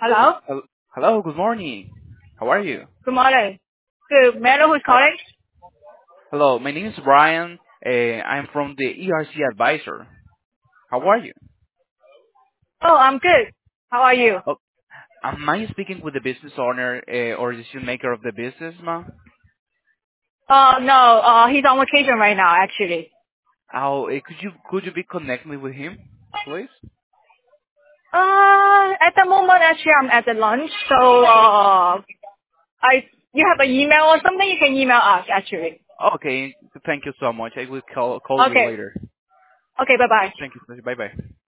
Hello? Hello, good morning. How are you? Good morning. Good. May I know who's Uh, calling? Hello, my name is Brian. I'm from the ERC Advisor. How are you? Oh, I'm good. How are you? Oh, am I speaking with the business owner or decision maker of the business, ma'am? No, he's on vacation right now, actually. Oh, could you be connect me with him, please? At the moment, actually, I'm at the lunch, so, you have an email or something? You can email us, actually. Okay, thank you so much. I will call you Okay. later. Okay, bye-bye. Thank you. Bye bye.